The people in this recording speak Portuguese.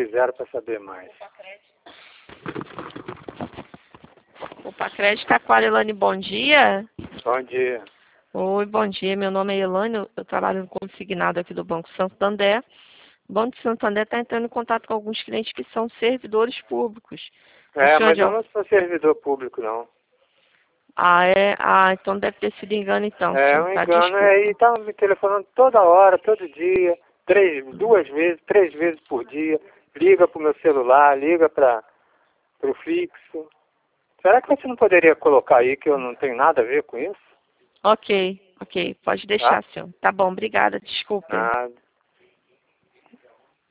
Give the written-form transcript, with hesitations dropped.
fizeram para saber mais. O Pacred está com a Elane, bom dia. Bom dia. Oi, bom dia. Meu nome é Elane, eu trabalho como consignado aqui do Banco Santander. O Banco Santander está entrando em contato com alguns clientes que são servidores públicos. Mas eu não sou servidor público, não. Ah, é? Ah, então deve ter sido engano, então. É um engano, aí tá me telefonando toda hora, todo dia, 3 vezes por dia. Liga pro meu celular, liga pro fixo. Será que você não poderia colocar aí que eu não tenho nada a ver com isso? Ok, pode deixar, Tá? senhor. Tá bom, obrigada, desculpe. Nada.